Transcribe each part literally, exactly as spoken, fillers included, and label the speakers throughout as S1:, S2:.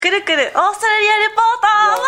S1: くるくるオーストラリアレポートわ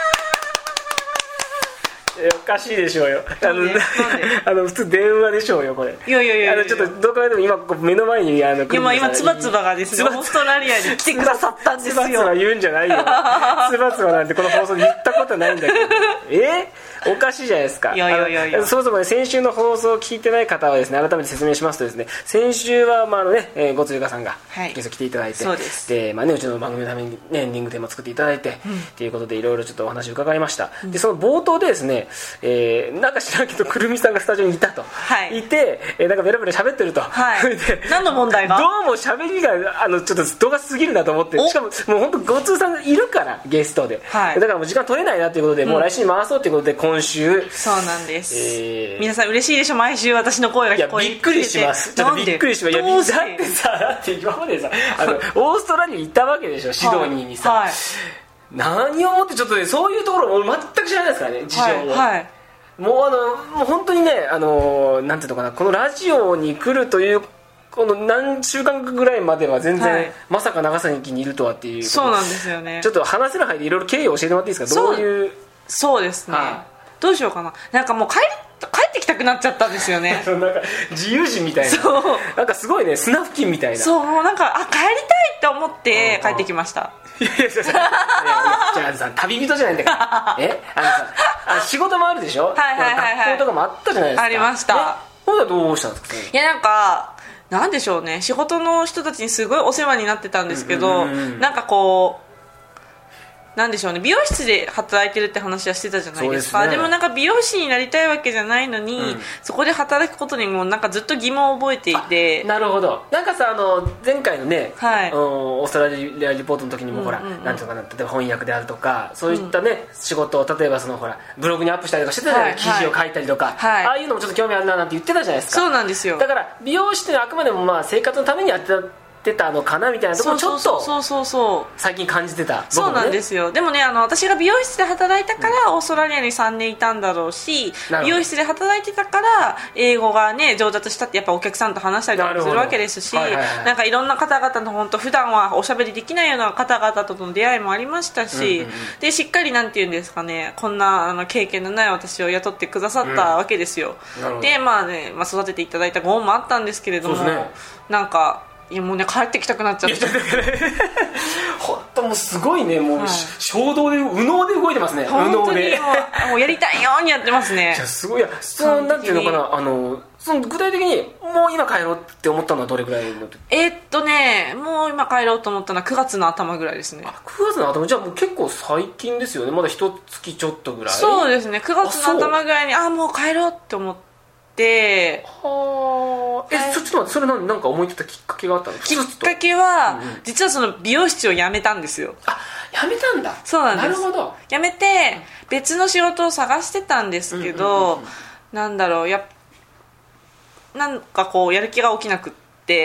S2: えおかしいでしょうよ。あのあの普通電話でしょうよこれ。
S1: いやいやいやいや、
S2: あのちょっとどう考えても今ここ目の前にあの
S1: 今今つばつばがですねオーストラリアに来てくださったんですよ。
S2: つばつば言うんじゃないよ。つばつばなんてこの放送で言ったことないんだけどえおかしいじゃないですか。
S1: いやいやいやいや、
S2: そもそも、ね、先週の放送を聞いてない方はですね改めて説明しますとですね、先週はまああのね、えー、ごつゆかさんがゲスト来ていただいて、
S1: そうです。
S2: で、まあね、うちの番組のために、ね、エンディングテーマ作っていただいて、うん、っていうことでいろいろちょっとお話を伺いました、うん、でその冒頭でですね、えー、なんか知らんけどくるみさんがスタジオにいたと、はい、いて、えー、なんかベラベラ喋ってると、
S1: はい、で何の問題が
S2: どうも喋りがあのちょっと度が過ぎるなと思って、しかももう本当ごつさんがいるからゲストで、はい、だからもう時間取れないなということで、うん、もう来週に回そうということで今週
S1: そうなんです、
S2: えー、
S1: 皆さん嬉しいでしょ、毎週私の声が聞こえて。
S2: いやびっくりします。ちょっとびっくりします。いやだってさだって今までさあのオーストラリアに行ったわけでしょ、シドニーにさ、はいはい、何をもってちょっとねそういうところも全く知らないですからね、事情を、はいはい、もうあのもう本当にねあのなんていうのかな、このラジオに来るというこの何週間ぐらいまでは全然、はい、まさか長崎にいるとはっていう、
S1: そうなんですよね。
S2: ちょっと話せる範囲でいろいろ経緯を教えてもらっていいですか。どういう。
S1: そうですね、はあ、どうしようかな、なんかもう帰り帰ってきたくなっちゃったんですよね
S2: なんか自由人みたいな、そうなんかすごいね砂付近みたいな、
S1: そうもうなんかあ帰りたいって思って帰ってきました。
S2: いやいやいやいやじゃあさ旅人じゃないんだからえあのさあ仕事もあるでしょ、はいはいはいはい、学校とかもあったじゃないですか。
S1: ありました。
S2: ほんでどうしたんですか。
S1: いやなんかなんでしょうね、仕事の人たちにすごいお世話になってたんですけど、うんうんうん、なんかこうなんでしょうね、美容室で働いてるって話はしてたじゃないですか。 で, す、ね、でもなんか美容師になりたいわけじゃないのに、うん、そこで働くことにもなんかずっと疑問を覚えていて。
S2: なるほど。なんかさあの前回のね、はい、オーストラリアリポートの時にもほら、うんうんうん、なんていうのかな、例えば翻訳であるとかそういったね、うん、仕事を例えばそのほらブログにアップしたりとかしてたじゃない、はい、記事を書いたりとか、はい、ああいうのもちょっと興味あるななんて言ってたじゃないですか。
S1: そうなんですよ。
S2: だから美容師ってあくまでもまあ生活のためにやってたてたのかなみたいなところちょっと最近感じてた。
S1: そうなんですよ。でもねあの私が美容室で働いたからオーストラリアにさんねんいたんだろうし、美容室で働いてたから英語がね上達したってやっぱお客さんと話したりとかするわけですし、はいはいはい、なんかいろんな方々の本当普段はおしゃべりできないような方々との出会いもありましたし、うんうんうん、でしっかりなんていうんですかね、こんなあの経験のない私を雇ってくださったわけですよ、うん、でまあね、まあ、育てていただいたご恩もあったんですけれども、ね、なんかいやもうね帰ってきたくなっちゃって
S2: 本当もうすごいね、もう、はい、衝動で右脳で動いてますね。
S1: 本当にもう、もうやりたいようにやってますね。
S2: いやすごい。いやそのなんていうのかな、あのその具体的にもう今帰ろうって思ったのはどれぐらいの時。
S1: えー、っとねもう今帰ろうと思ったのはくがつの頭ぐらいですね。
S2: あくがつの頭、じゃあもう結構最近ですよね。まだ一月ちょっとぐらい。
S1: そうですね、くがつの頭ぐらいにああもう帰ろうって思ってで
S2: はえ、はい、ちょっと待って、それ何なんか思い立ったきっかけがあったの。
S1: きっかけは、うんうん、実はその美容室を辞めたんですよ。
S2: あ、辞めたんだ。
S1: そうなんです。
S2: なるほど。
S1: 辞めて別の仕事を探してたんですけど、うんうんうんうん、なんだろう、やなんかこうやる気が起きなくって、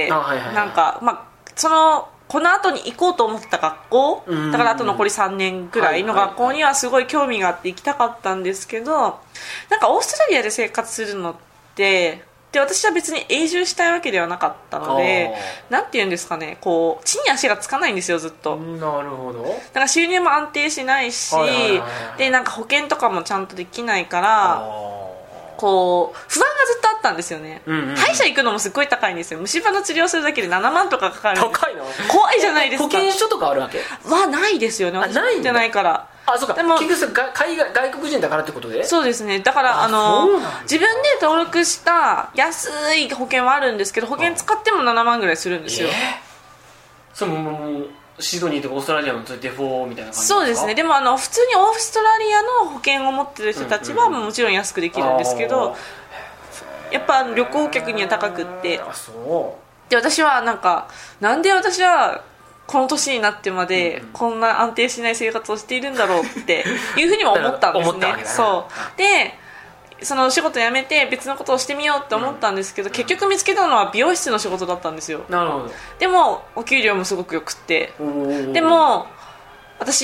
S1: あ、はいはいはい、なんかまあそのこの後に行こうと思ってた学校、うんうん、だからあと残りさんねんぐらいの学校にはすごい興味があって行きたかったんですけど、なんかオーストラリアで生活するのってで私は別に永住したいわけではなかったので、なんていうんですかね、こう地に足がつかないんですよずっと。
S2: なるほど。
S1: だから収入も安定しないし、はいはいはいはい、でなんか保険とかもちゃんとできないからこう不安がずっとあったんですよね、うんうんうん、歯医者行くのもすっごい高いんですよ。虫歯の治療するだけでななまんとかかかる。
S2: 高いの。
S1: 怖いじゃないですか。
S2: 保険証とかあるわけ
S1: はないですよね。私ないんじゃないから。
S2: あ、そうか。でも結局海外外国人だからってことで。
S1: そうですね。だからあの自分で登録した安い保険はあるんですけど、保険使ってもななまんぐらいするんですよ。えー、
S2: そのもうシドニーとかオーストラリアのデフォみたいな感じですか。
S1: そうですね。でもあの普通にオーストラリアの保険を持ってる人たちはもちろん安くできるんですけど、うんうんうん、やっぱ旅行客には高くって。あ、そう。で私はなんかなんで私はこの年になってまでこんな安定しない生活をしているんだろうっていうふうにも思ったんですね。そうでその仕事辞めて別のことをしてみようって思ったんですけど、うん、結局見つけたのは美容室の仕事だったんですよ。
S2: なるほど。
S1: でもお給料もすごくよくって、でも私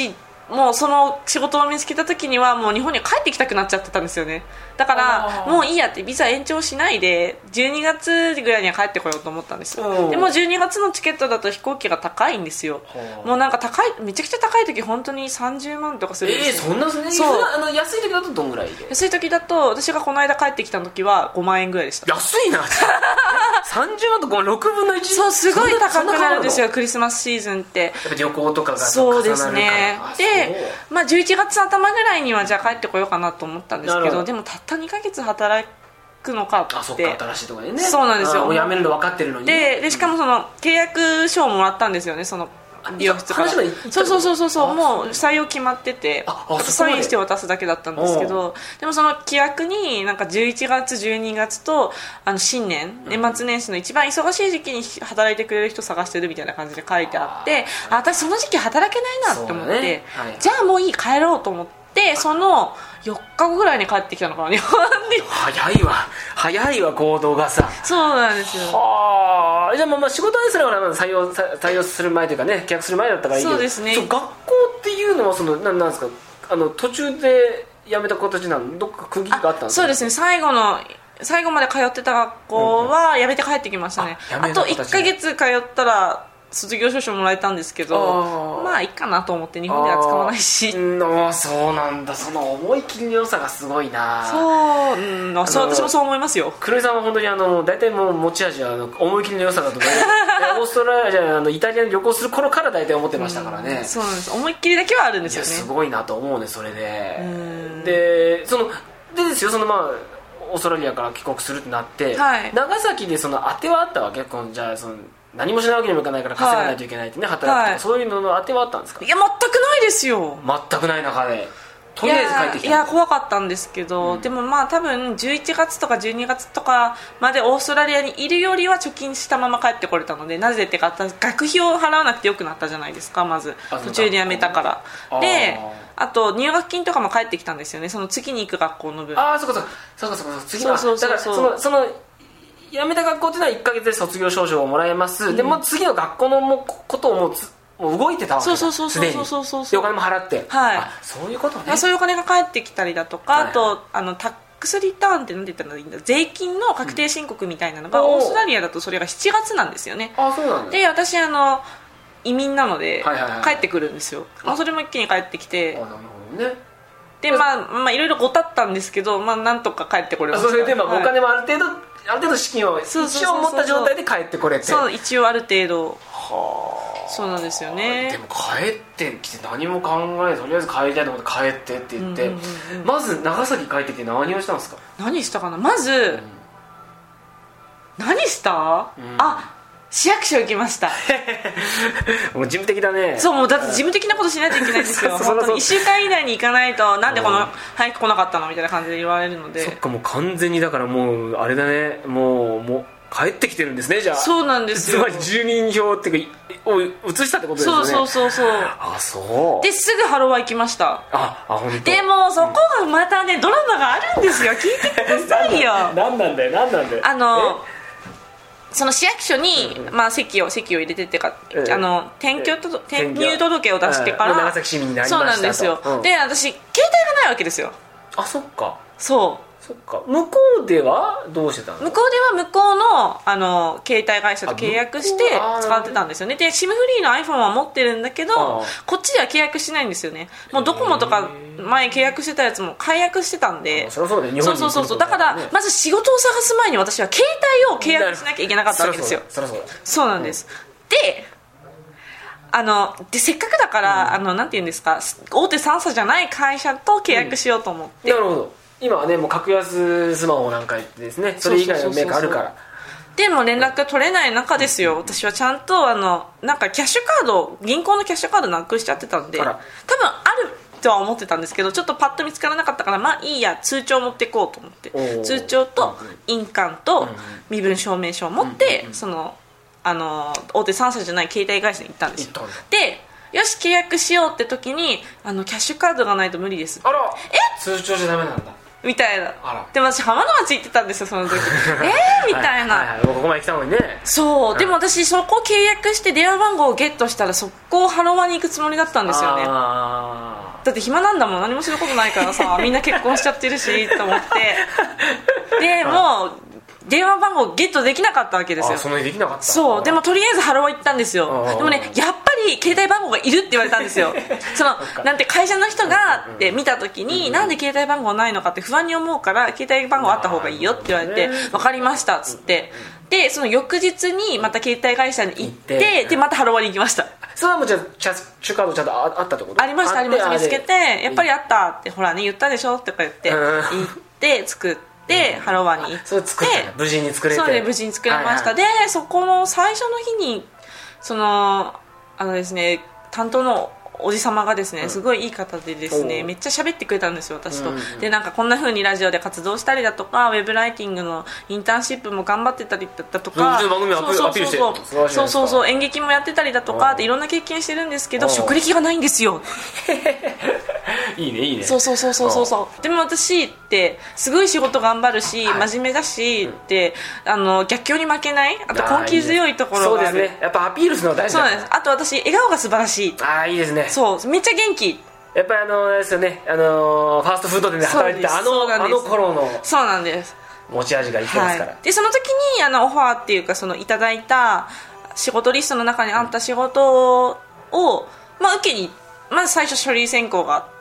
S1: もうその仕事を見つけた時にはもう日本に帰ってきたくなっちゃってたんですよね。だからもういいやってビザ延長しないでじゅうにがつぐらいには帰ってこようと思ったんですよ、うん、でもじゅうにがつのチケットだと飛行機が高いんですよ、うん、もうなんか高いめちゃくちゃ高い時本当にさんじゅうまんとかするんですよ。
S2: えー、そんなすね。そうあの安い時だとどんぐらいで？
S1: 安い時だと私がこの間帰ってきた時はごまんえんぐらいでした。
S2: 安いなさんじゅうまんとろくぶんのいち。
S1: そうすごい高くなるんですよクリスマスシーズンって。
S2: やっぱ旅行とかが
S1: そうですね。で、まあ、じゅういちがつ頭ぐらいにはじゃあ帰ってこようかなと思ったんですけど、でもたったにかげつ働くのかって。
S2: あ、そっか、新しいところでね。
S1: そうなんですよ。
S2: もう辞めるの分かってるのに。
S1: で、でしかもその契約書をもらったんですよね、その美容室から。そうそうそうそうそう、もう採用決まってて、サインして渡すだけだったんですけど、でもその規約になんかじゅういちがつじゅうにがつとあの新年年末年始の一番忙しい時期に働いてくれる人探してるみたいな感じで書いてあって、あ、私その時期働けないなって思って、ね、はい、じゃあもういい帰ろうと思って。でそのよっかごぐらいに帰ってきたのかな日本に。
S2: 早いわ早いわ行動がさ。
S1: そうなんですよ。
S2: はあ、じゃあまあ仕事ですら採用採用する前というかね、契約する前だったからいいけど、
S1: そうですね。
S2: 学校っていうのはそのななんですか、あの途中で辞めた形なの？どっか区切りがあったんですか？
S1: そうですね、最後の最後まで通ってた学校は辞めて帰ってきましたね、うんうん、あ, あといっかげつ通ったら卒業証書もらえたんですけど、まあいいかなと思って日本では使わないし。
S2: ああ、そうなんだ。その思い切りの良さがすごいな。
S1: そう、うん、そう私もそう思いますよ。
S2: 黒井さんは本当にあの大体もう持ち味はあの思い切りの良さだと思うオーストラリアじゃあのイタリアに旅行する頃から大体思ってましたからね、
S1: うん、そうなんです。思いっきりだけはあるんですよね。
S2: いやすごいなと思うねそれで。でそのでですよ、そのまあオーストラリアから帰国するってなって、はい、長崎でその当てはあったわけ？じゃあその何もしないわけにもいかないから稼がないといけないってね、はい、働くとか、はい、そういうのの当てはあったんですか？
S1: いや全くないですよ。
S2: 全くない中でとりあえず帰ってきた。
S1: いや、いや怖かったんですけど、うん、でもまあ多分じゅういちがつとかじゅうにがつとかまでオーストラリアにいるよりは貯金したまま帰ってこれたので、なぜってか学費を払わなくてよくなったじゃないですか。まず途中で辞めたから。であと入学金とかも返ってきたんですよね、その次に行く学校の分。
S2: ああ、そうかそうかそうかそうか、次はそうそうそうそう、だからそのその辞めた学校っていうのはいっかげつで卒業証書をもらえます、うん、でも次の学校のもことをもうつもう動いてたわけだ。
S1: そうそうそうそうそうそう
S2: そう、お金も払って、
S1: はい、
S2: あ、そういうことね。
S1: そういうお金が返ってきたりだとか、はい、あとあのタックスリターンって何て言ったらいいんだ、税金の確定申告みたいなのが、うん、オーストラリアだとそれがしちがつなんですよね。
S2: あ、そうなんだ。
S1: で私あの移民なので、
S2: はいはいはい、
S1: 帰ってくるんですよ。もうそれも一気に帰ってきて、
S2: あ、なるほどね。
S1: でまあまあいろいろごたったんですけど、まあなんとか帰ってこれました。
S2: それでまあお金もある程度、はい、ある程度資金を一応持った状態で帰ってこれて。
S1: そう、一応ある程度。
S2: はあ、
S1: そうなんですよね。
S2: でも帰ってきて何も考えない、とりあえず帰りたいと思って帰ってって言って、うんうんうん、まず長崎帰ってきて何をしたんですか？
S1: 何したかな。まず、うん、何した、うん、あ、市役所行きました
S2: もう事務的だね。
S1: そう、もうだって事務的なことしないといけないんですよ本当にいっしゅうかん以内に行かないと、なんでこの、うん、早く来なかったのみたいな感じで言われるので。
S2: そっか、もう完全にだからもうあれだね、もうもう帰ってきてるんですね。じゃあ
S1: そうなんですよ。
S2: つまり住民票っていうかを移したってことですよね。
S1: そうそうそうそう。
S2: あ、そう
S1: ですぐハロワ行きました。
S2: ああ、本当。
S1: でもそこがまたね、ドラマがあるんですよ。聞いてくださいよ
S2: 何なんだよ何なんだよ。
S1: あのその市役所に、うん、まあ、籍を籍を入れてってか、えー、あの転居と転入届を出してから、
S2: 長崎市民になりましたと。
S1: そうなんですよ、うん、で私携帯がないわけですよ。
S2: あ、そっか。
S1: そう
S2: そっか。向こうではどうしてたの？
S1: 向こうでは向こう の, あの携帯会社と契約して使ってたんですよね。で シム フリーの iPhone は持ってるんだけど、こっちでは契約しないんですよね。もうドコモとか前契約してたやつも解約してたんで。
S2: そりゃそうだよ、日本に。
S1: そうそうそう。だからまず仕事を探す前に私は携帯を契約しなきゃいけなかったわけですよ。
S2: そりゃそうだ。
S1: そうなんです、うん、であのでせっかくだから、うん、あのなんていうんですか、大手さん社じゃない会社と契約しようと思って、
S2: うん、なるほど。今はねもう格安スマホなんかですね、それ以外のメーカーあるから。
S1: でも連絡が取れない中ですよ、私はちゃんとあのなんかキャッシュカード、銀行のキャッシュカードなくしちゃってたんで、多分あるとは思ってたんですけど、ちょっとパッと見つからなかったから、まあいいや、通帳持っていこうと思って、通帳と印鑑と身分証明書を持って、うんうん、そのあの大手さん社じゃない携帯会社に行ったんですよ。でよし契約しようって時に、あのキャッシュカードがないと無理です。
S2: あら、え、通帳じゃダメなんだ。
S1: みたいな。でも私浜の町行ってたんですよその時えーみたいな、はいはいはい、
S2: ここまで来たのにね。
S1: そう、
S2: うん、
S1: でも私そこ契約して電話番号をゲットしたら速攻ハロワに行くつもりだったんですよね。だって暇なんだもん、何もすることないからさみんな結婚しちゃってるしと思ってでもう電話番号ゲットできなかったわけですよ。
S2: あ、そんなにできなかった。
S1: そう、でもとりあえずハロワ行ったんですよ。でもね、やっぱり携帯番号がいるって言われたんですよそのなんて会社の人がって見た時に、なんで携帯番号ないのかって不安に思うから携帯番号あった方がいいよって言われて、分かりましたっつって、でその翌日にまた携帯会社に行って、でまたハロワに行きました。
S2: それはもうじゃあキャッシュカードちゃんとあったってこと？
S1: ありましたありました。見つけて、やっぱりあったって、ほらね言ったでしょとか言って行って作ってでハロワに行って、
S2: それ作った無事に作れて、
S1: そうで無事に作れました、はいはい、でそこの最初の日にそのあのですね担当のおじ様がですね、すごいいい方でですね、めっちゃ喋ってくれたんですよ私と、うんうん、でなんかこんな風にラジオで活動したりだとかウェブライティングのインターンシップも頑張ってたりだとか、
S2: 番組アピールして
S1: そうそうそう演劇もやってたりだとかでいろんな経験してるんですけど職歴がないんですよ
S2: いいねいいね。
S1: そうそうそうそうそうでも私ってすごい仕事頑張るし、はい、真面目だしって、うん、あの逆境に負けない、あと根気強いところがある。
S2: そうですね、やっぱアピールするのが大事だ。
S1: そうなんです。あと私笑顔が素晴らしい。
S2: ああいいですね。
S1: そうめっちゃ元気。
S2: やっぱりあのですよね、あのファーストフード店で働いてたあのあの頃の
S1: そうなんです
S2: 持ち味が生きてますから、
S1: はい、でその時にあのオファーっていうかそのいただいた仕事リストの中にあった仕事を、まあ、受けにまず最初書類選考があって、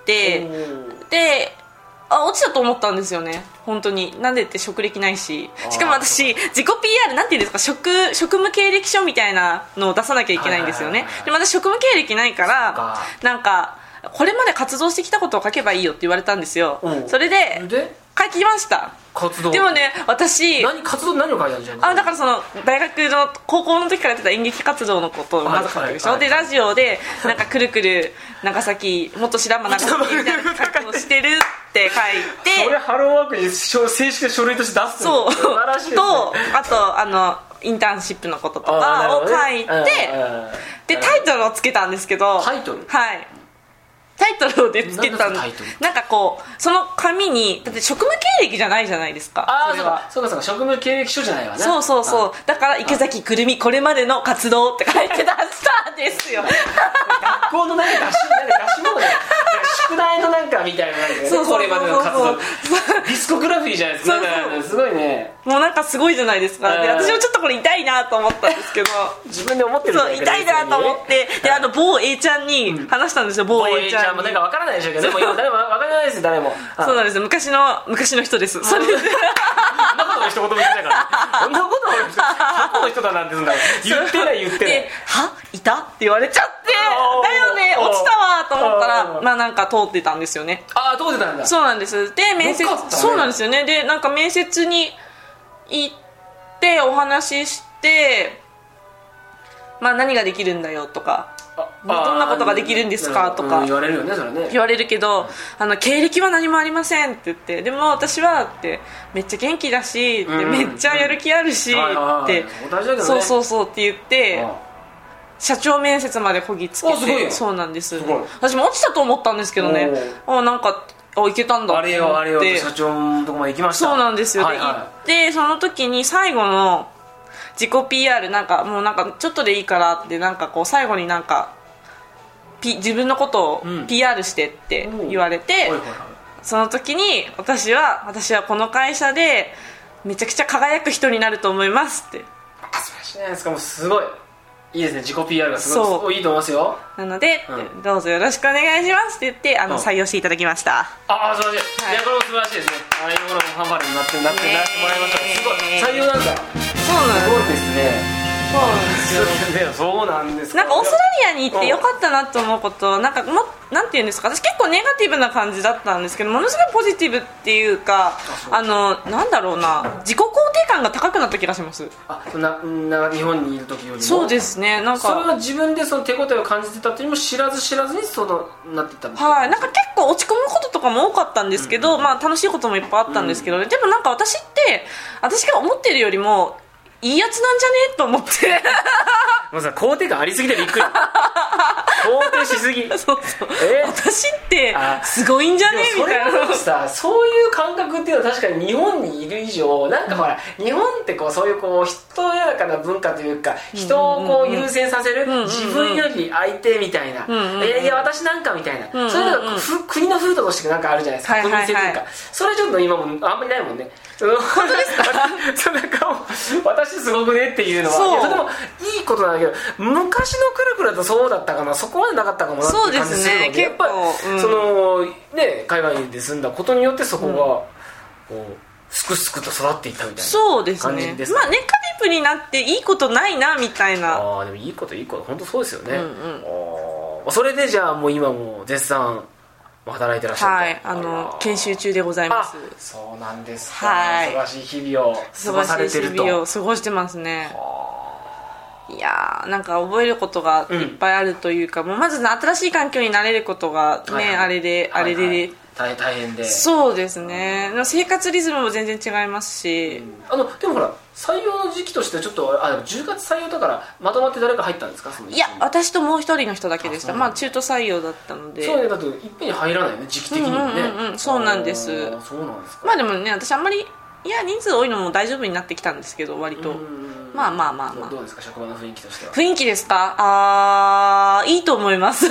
S1: であ落ちたと思ったんですよね本当に。なんでって職歴ないし、しかも私自己 ピーアール なんていうんですか 職, 職務経歴書みたいなのを出さなきゃいけないんですよね。でまた職務経歴ないからなんかこれまで活動してきたことを書けばいいよって言われたんですよ。それで書きました。
S2: 活動
S1: でもね私
S2: 何活動何を書いたんじゃない。
S1: あだからその大学の高校の時からやってた演劇活動のことをまず書くでしょ、はいはいはい、でラジオでなんかくるくる長崎元白間長崎みたいな活動してるって書いて
S2: それハローワークに正式な書類として出す
S1: そう
S2: 素晴らしいですね。
S1: とあとあのインターンシップのこととかを書いて、でタイトルをつけたんですけど、
S2: タイトル
S1: はいタイトルでつけたの。なんかこうその紙にだって職務経歴じゃないじゃないですか。
S2: ああそうかそうかそうか職務経歴書じゃないわね。
S1: そうそうそうだから池崎くるみこれまでの活動って書いて出したんですよ
S2: 学校のなんか出しなんか出し物で宿題のなんかみたいななんか、ね、そうそうこれまでの活動ディスコグラフィーじゃないですか。そうそうなんかすごいね。も
S1: うなんかすごいじゃないですか。で私もちょっとこれ痛いなと思ったんですけど
S2: 自分で思ってる
S1: そう痛いなと思ってであの某 A ちゃんに話したんですよ、うん、某 A ちゃん
S2: もなんか分からないでしょうけどでも誰も分からないですよ誰も
S1: そうなんです昔の昔の人です。それで
S2: そんなことの一言も言ってないからそんなことの人過去の人だなんて言ってない言ってない
S1: はいたって言われちゃってだよね落ちたわと思ったらまあなんか通ってたんですよね。
S2: ああ通ってたんだ。
S1: そうなんです。で面接、ね、そうなんですよね。でなんか面接に行ってお話ししてまあ何ができるんだよとかどんなことができるんですかとか
S2: 言われるよねそれね。
S1: 言われるけどあの経歴は何もありませんって言ってでも私はってめっちゃ元気だしってめっちゃやる気あるしってそうそうそうって言って社長面接までこぎつけてそうなんです。私も落ちたと思ったんですけどねあなんかあいけたんだって
S2: あれよあれよって社長のとこまで行きました。
S1: そうなんですよ、はいはい、で行ってその時に最後の自己 ピーアール なんかもうなんかちょっとでいいからってなんかこう最後になんか、P、自分のことを ピーアール してって言われて、うん、その時に私は私はこの会社でめちゃくちゃ輝く人になると思いますって。
S2: あ素晴らしいじゃないですか。もうすごいいいですね。自己 ピーアール がすごい、すごいいいと思いますよ。
S1: なので、うん、どうぞよろしくお願いしますって言ってあの、うん、採用していただきました。
S2: ああ素晴らしい、はい、いやこれも素晴らしいですね。ああいうところもファンファーレになってなってなってもらいました。すごい採用なんだ。
S1: そうなんです。
S2: すごいですね。
S1: そうなんですよ。
S2: そうなんですか。
S1: なんかオーストラリアに行ってよかったなと思うことなんかもなんていうんですか私結構ネガティブな感じだったんですけどものすごいポジティブっていうかあのなんだろうな自己肯定感が高くなった気がします。
S2: あなな日本にいる時よりも
S1: そうですね。なんか
S2: それは自分でその手応えを感じてたっていうのも知らず知らずにそうなっていったんですか。
S1: はいなんか結構落ち込むこととかも多かったんですけど、うんうん、まあ楽しいこともいっぱいあったんですけど、うん、でもなんか私って私が思ってるよりもいいやつなんじゃねと思って
S2: もうさ肯定感ありすぎてびっくり肯定しすぎ
S1: そうそう、えー、私ってすごいんじゃねみたいな
S2: さ、そういう感覚っていうのは確かに日本にいる以上なんかほら、うん、日本ってこうそういうこう人やらかな文化というか人をこう優先させる、うんうんうん、自分より相手みたいな、うんうんうん、いやいや私なんかみたいな、うんうんうん、そういうのが国の風土としてなんかあるじゃないですか、はいはいはい、国民性というかそれちょっと今もあんまりないもんね。
S1: 本当ですか
S2: そうなんか私すごくねっていうのは、いやそれでもいいことなんだけど、昔のくるくるだとそうだったかな、そこまでなかったかもなっていう感じするので、でね、やっぱり、うん、そのね海外で住んだことによってそこが、うん、こうすくすくと育っていったみたいな感じです。
S1: そうですね。まあネカリプになっていいことないなみたいな。
S2: ああでもいいこといいこと本当そうですよね。うんうん、あそれでじゃあもう今も絶賛働いてらっしゃる。
S1: はい、あの研修中でございます。
S2: そうなんですか、はい、忙しい日々を過ごされてると。忙しい日々を
S1: 過ごしてますね。いやーなんか覚えることがいっぱいあるというか、うん、もうまず新しい環境に慣れることがね、はいはい、あれで、はいはい、あれで
S2: 大, 大変で。
S1: そうですね、うん、生活リズムも全然違いますし、うん、
S2: あのでもほら採用の時期としてちょっとあじゅうがつ採用だからまとまって誰か入ったんですか？その
S1: いや私ともう一人の人だけでした。まあ中途採用だったので。
S2: そうね、だといっぺんに入らないよね時期的にもね、
S1: うんうんうん、そうなんです。
S2: そうなんですか。
S1: まあでもね私あんまりいや人数多いのも大丈夫になってきたんですけど割とまあまあまあまあ。
S2: どうですか職場の雰囲気としては。
S1: 雰囲気ですか？あーいいと思います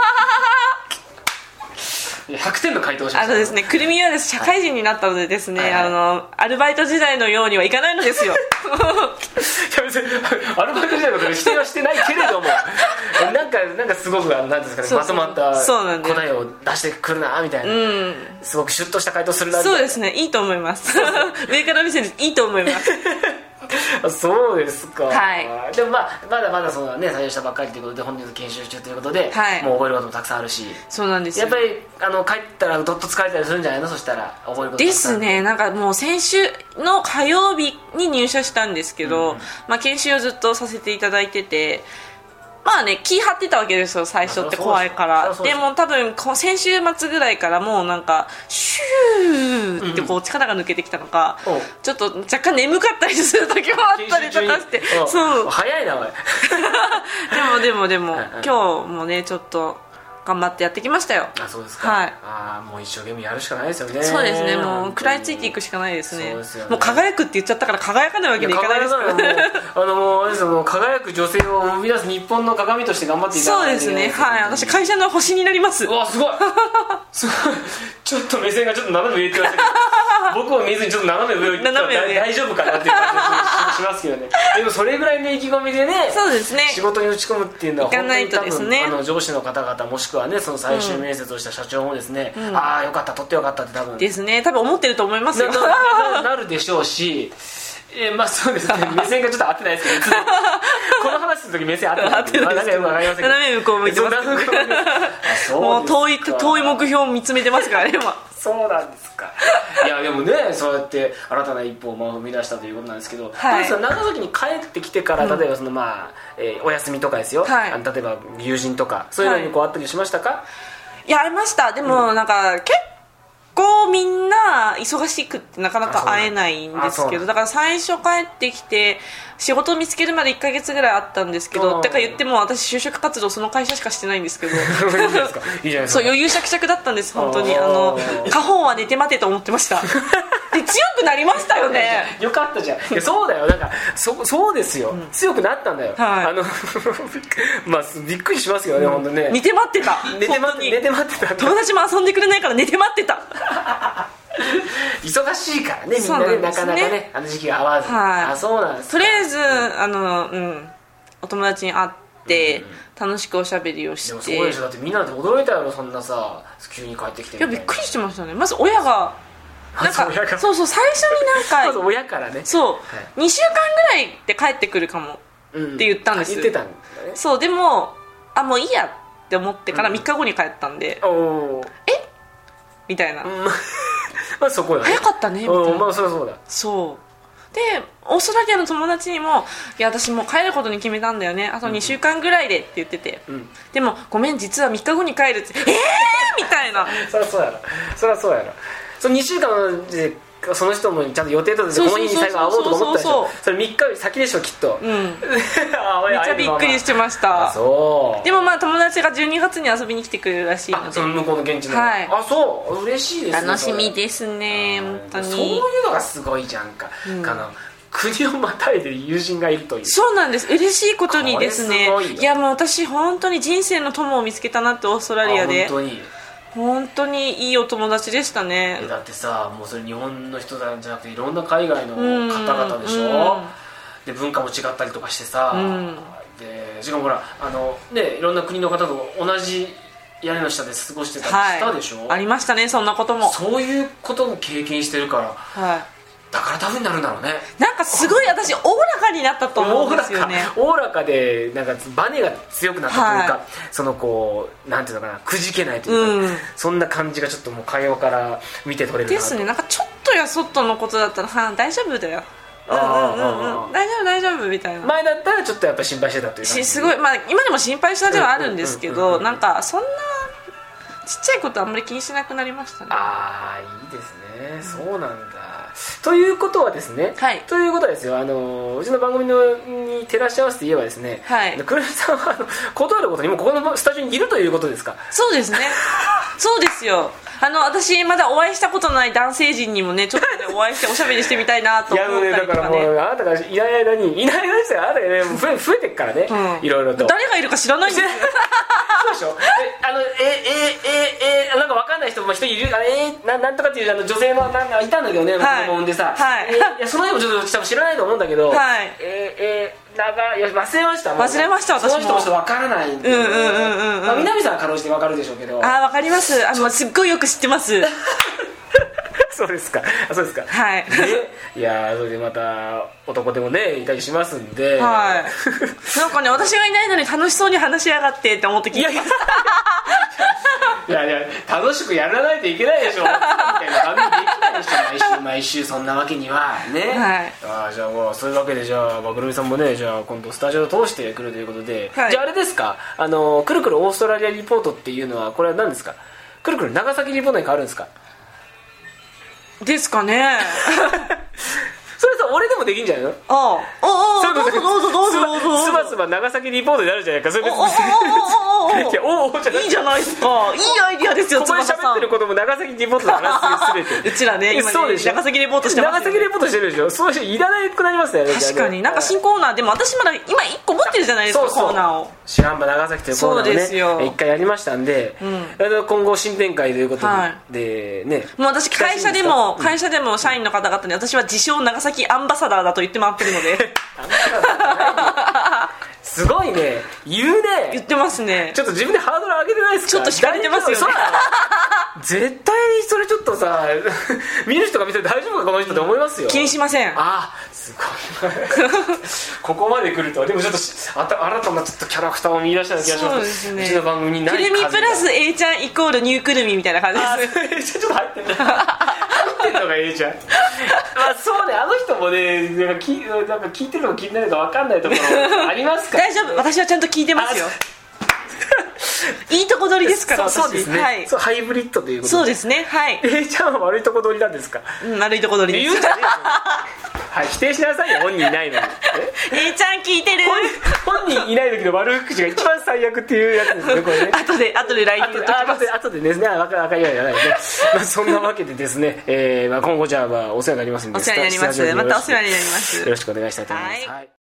S2: ひゃくてんの回答をしました。
S1: あのですね、くるみはです社会人になったのでですね、はいはいはい、あのアルバイト時代のようにはいかないのですよ。い
S2: や別にアルバイト時代のこと否定はしてないけれども、なんかなんかすごくなんですかね、まとまった答えを出してくるなみたいな、うん、すごくシュッとした回答するなみたいな。
S1: そうですね、いいと思います。上から見せていいと思います。
S2: そうですか、
S1: はい、
S2: でも、まあ、まだまだそうだ、ね、採用したばっかりということで本日研修中ということで、はい、もう覚えることもたくさんあるし。
S1: そうなんですよ。
S2: やっぱりあの帰ったらどっと疲れたりするんじゃないの？そしたら覚えること
S1: ですね。なんかもう先週の火曜日に入社したんですけど、うんまあ、研修をずっとさせていただいててまあね気張ってたわけですよ最初って怖いから。でも多分先週末ぐらいからもうなんかシューってこう力が抜けてきたのか、うん、ちょっと若干眠かったりする時もあったりとかして
S2: そう早いなおい。
S1: でもでもでも今日もねちょっと頑張ってやってきましたよ。
S2: あそうですか、はい、あもう一生懸命やるしかないですよね。
S1: そうですね、もう食らいついていくしかないですね。そうですよね。もう輝くって言っちゃったから輝かないわけにいかないですから。もう
S2: あのもうあれですよ、もう輝く女性を生み出す日本の鏡として頑張っていただいて。
S1: そうですね、はい、私会社の星になります。
S2: うわすごいすごいちょっと目線がちょっと斜め上って言われて僕を見ずにちょっと斜め上を言ったら大丈夫かなっていう感じしますけどね。でもそれぐらいの意気込みでね、
S1: そうですね、
S2: 仕事に打ち込むっていうのは本当に多分、
S1: ね、
S2: あの上司の方々もしくはねその最終面接をした社長もですね、うん、ああよかった取ってよかったって多分
S1: ですね多分思ってると思いますよ。
S2: な, なるでしょうし、えー、まあそうですね目線がちょっと合ってないですけどこの話する時目線合ってない合ってないですけど斜め向こう向いてます
S1: もう遠い遠い目標を見つめてますからね今。
S2: そうなんですか。いやでもねそうやって新たな一歩を踏み出したということなんですけど、はい、長崎に帰ってきてから例えばその、まあえー、お休みとかですよ、はい、あの例えば友人とかそういうのにこうあったりしましたか？
S1: いやありました。でもなんか、うん、結構みんな忙しくってなかなか会えないんですけど、だから最初帰ってきて仕事を見つけるまでいっかげつぐらいあったんですけど、てか言っても私就職活動その会社しかしてないんですけどいいじゃないですか。そう余裕しゃくしゃくだったんです本当に。あの家宝は寝て待てと思ってましたで強くなりましたよね。
S2: よかったじゃん。いやそうだよ、なんか そ, そうですよ、うん、強くなったんだよ、はい、あのまあびっくりしますよね、うん、本当ね。
S1: 寝て待ってた
S2: 寝て待って寝て待ってた。
S1: 友達も遊んでくれないから寝て待ってた
S2: 忙しいからねみんな ね, な, ねなかなかねあの時期が合わず、はい、あそうなんですか。
S1: とりあえずあの、うん、お友達に会って、うん、楽しくおしゃべりをして。でも
S2: そうでしょ、だってみんなで驚いたやろそんなさ急に帰ってきてみたいな。
S1: いやびっくりしてましたね。まず親がなんかそうそう最初になんか
S2: まず親からね
S1: そう、はい、にしゅうかんぐらいで帰ってくるかもって言ったんです、
S2: うん、言ってたんだね。
S1: そうでもあもういいやって思ってからみっかごに帰ったんで、うん、おえみたいな、うん、
S2: まあそこだね
S1: 早かったねみたいな。
S2: まあそりゃそうだ。
S1: そうでオーストラリアの友達にもいや私もう帰ることに決めたんだよねあとにしゅうかんぐらいでって言ってて、うん、でもごめん実はみっかごに帰るってえーみたいな
S2: そりゃそうやろそりゃそうやろそのにしゅうかんでその人もちゃんと予定とってこの日に最後会おうとか思ったでしょ。それみっかより先でしょきっと、うん、めっ
S1: ちゃびっくりしてました。
S2: そう
S1: でもまあ友達がじゅうにがつに遊びに来てくれるらしいので、
S2: あその向こうの現地の、
S1: はい、
S2: あそう嬉しいですね。
S1: 楽しみですね本当に。
S2: そういうのがすごいじゃんか、うん、かな国をまたいで友人がいるという。
S1: そうなんです。嬉しいことにですね、いやもう私本当に人生の友を見つけたなってオーストラリアで。
S2: 本当に
S1: 本当にいいお友達でしたね。
S2: だってさもうそれ日本の人じゃなくていろんな海外の方々でしょ、で文化も違ったりとかしてさ、うん、でしかもほらあの、ね、いろんな国の方と同じ屋根の下で過ごしてたりしたでしょ、はい、
S1: ありましたねそんなことも。
S2: そういうことも経験してるから、はい、だからタフになるんだろうね。
S1: なんかすごい私おおらかになったと思うんですよね。
S2: おおらかでなんかバネが強くなったというか、はい、そのこうなんていうのかなくじけないというか、うん、そんな感じがちょっともう会話から見て取れるなと
S1: ですね。なんかちょっとやそっとのことだったらは大丈夫だようんうんうんうん、大丈夫大丈夫みたいな。
S2: 前だったらちょっとやっぱ心配してたという感じ
S1: すごい、まあ、今でも心配したではあるんですけど、なんかそんなちっちゃいことあんまり気にしなくなりましたね。
S2: ああいいですね、うん、そうなんだ。ということはですね、はい、ということはですよ、あのうちの番組のに照らし合わせて言えばですね、はい、くるみさんはあの断ることにもここのスタジオにいるということですか。
S1: そうですねそうですよ。あの私まだお会いしたことない男性陣にもねちょっとねお会いしておしゃべりしてみたいなと思ったりとかね。いや、ね、だからもうあなたがいない間にいない間ですよ。あなたが、ね、増え、増えてっからね、うん、いろいろと誰がいるか知らないんですよ
S2: そうでしょ。えあのええええなんか分かんない人も一人いるからえー、な, なんとかっていうあの女性のなんかいたんだけどね、はい、子供産んでさ、はい、えー、いやその人もちょっと多分知らないと思うんだけど、はい、えー、えーなんかいや忘れました。
S1: 忘れました私も。
S2: その人もちょっと分からないんで、うんうんうんうん、まあ、南さんはかろうじて分かるでしょうけど。
S1: あ分かります。あのすっごいよく知ってます
S2: そうですか。あそうですか。
S1: はい。
S2: ね、いやそれでまた男でもねいたりしますんで。
S1: はい。なんかね私がいないのに楽しそうに話しやがってって思って聞いてます。
S2: いやいや楽しくやらないといけないでしょみたいな感じできないでしょ毎週毎週そんなわけにはね。はい。あじゃあもうそういうわけでじゃあくるみさんもねじゃあ今度スタジオを通してくるということで、はい、じゃああれですかあのくるくるオーストラリアリポートっていうのはこれは何ですか。くるくる長崎リポートに変わるんですか。
S1: ですかね
S2: それさ俺でもできんじゃないの。
S1: ああああどうぞどうぞどうぞどうぞ
S2: スバスバ長崎リポートになるじゃないか。それ別にい
S1: いじゃないですか。いいアイディアですよ。
S2: ここで喋ってることも長崎リポートだから全て
S1: うちらね今ね長崎リポートしてますよね。
S2: 長崎リポートしてるでしょ。そういう人いらなくなりますよね。
S1: 確かになんか新コーナーでも私まだ今いっこ持ってるじゃないですか。コーナーを
S2: 知らんば長崎というコーナーをねいっかいやりましたんで、うん、今後新展開ということで、はい、ね
S1: もう私会社でも会社でも社員の方々に私は自称長崎アンバサダーだと言って回ってるので
S2: すごいね言うね
S1: 言ってますね。
S2: ちょっと自分でハードル上げてないですか。
S1: ちょっと惹かれてますよね
S2: 絶対それちょっとさ見る人が見て大丈夫かこの人って思いますよ。
S1: 気にしません。
S2: あすごいここまで来るとでもちょっとあた新たなちょっとキャラクターを見出したような気がします。そうですね。うちの番組にない
S1: くるみプラス A ちゃんイコールニューくるみみたいな感じ
S2: です。ちょっと入ってる入ってるのが A ちゃんまあそうねあの人もねなんか聞なんか聞いてるのか聞いてないのか分かんないところありますから、
S1: 大丈夫私はちゃんと聞いてますよいいとこ取りですから
S2: そうそうですね、はい、そうハイブリッドということで。
S1: そうですねはい。
S2: A ちゃんは悪いとこ取りなんですか。
S1: うん悪いとこ取りです。
S2: 言うんじゃねえよはい否定しなさいよ本人いないのに
S1: A ちゃん聞いてる
S2: 本人いない時の悪口が一番最悪っていうやつですねこれね
S1: 後で後で ライン 言っときます。
S2: 後でですね分かりやないねまあそんなわけでですね、えーまあ、今後じゃあまあお世話になりますんで
S1: お世話になりますまたお世話になります。
S2: よろしくお願いしたいと思います、はいはい。